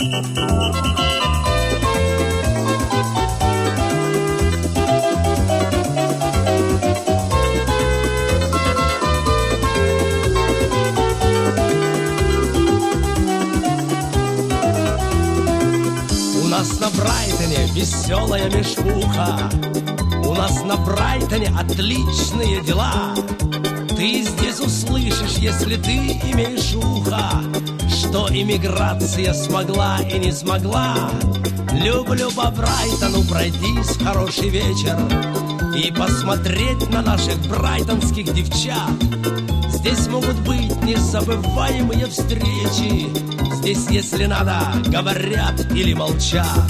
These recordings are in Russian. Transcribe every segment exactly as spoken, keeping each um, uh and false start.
У нас на Брайтоне веселая мешуха, у нас на Брайтоне отличные дела. Ты здесь услышишь, если ты имеешь ухо, что иммиграция смогла и не смогла. Люблю по Брайтону пройтись в хороший вечер и посмотреть на наших брайтонских девчат. Здесь могут быть незабываемые встречи, здесь, если надо, говорят или молчат.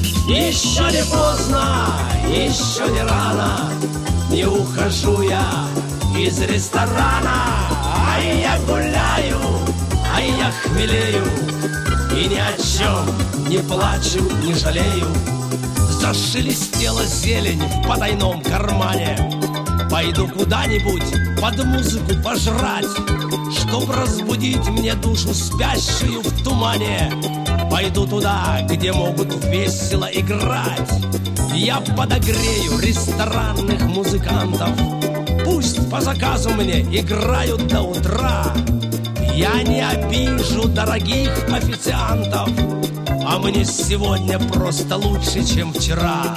Еще не поздно, еще не рано, не ухожу я из ресторана. А я гуляю, а я хмелею, и ни о чем не плачу, не жалею. Зашелестела зелень в потайном кармане. Пойду куда-нибудь под музыку пожрать, чтоб разбудить мне душу спящую в тумане. Пойду туда, где могут весело играть. Я подогрею ресторанных музыкантов, пусть по заказу мне играют до утра. Я не обижу дорогих официантов, а мне сегодня просто лучше, чем вчера.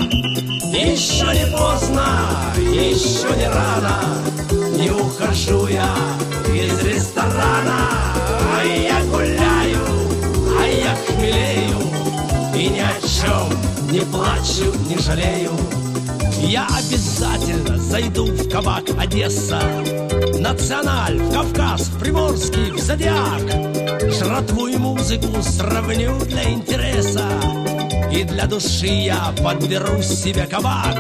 Еще не поздно, еще не рано, не ухожу я из ресторана. А я гуляю, а я хмелею, и ни о чем не плачу, не жалею. Я обязательно зайду в кабак Одесса, Националь, в Кавказ, в Приморский, в Зодиак. Жратву и музыку сравню для интереса, и для души я подберу себе кабак.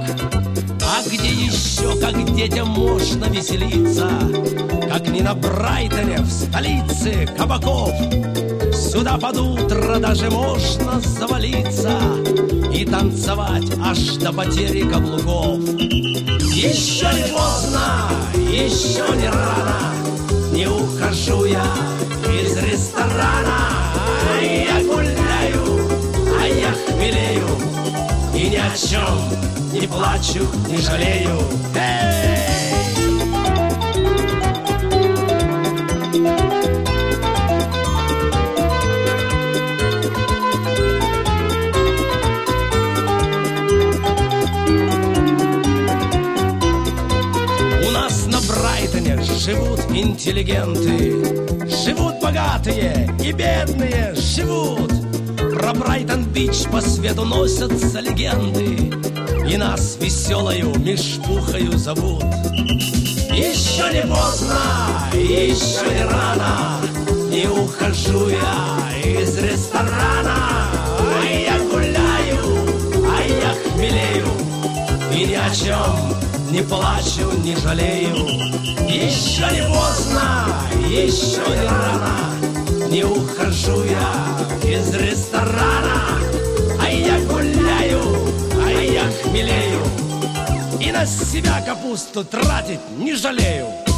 А где еще, как детям можно веселиться, как не на Брайтоне, в столице кабаков. Сюда под утро даже можно завалиться и танцевать аж до потери каблуков. Еще не поздно, еще не рано, не ухожу я из ресторана. А я гуляю, а я хмелею, и ни о чем не плачу, не жалею. Эй! Живут интеллигенты, живут богатые и бедные, живут. Про Брайтон-Бич по свету носятся легенды, и нас веселою мешпухою зовут. Еще не поздно, еще не рано, не ухожу я из ресторана. А я гуляю, а я хмелею, и ни о чем не плачу, не жалею. Еще не поздно, еще не рано, не ухожу я из ресторана. А я гуляю, а я хмелею, и на себя капусту тратить не жалею.